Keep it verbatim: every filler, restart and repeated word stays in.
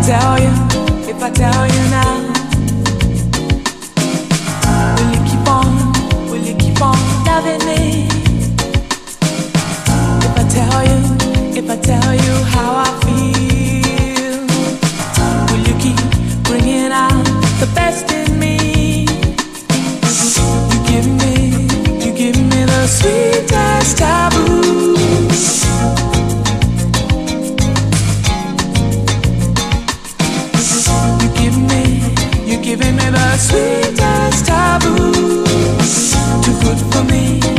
tell you, if I tell you now, will you keep on, will you keep on loving me? If I tell you, if I tell you how I feel, will you keep bringing out the best in me? You give me, you give me the sweetest taboo. Giving me the sweetest taboo, too good for me.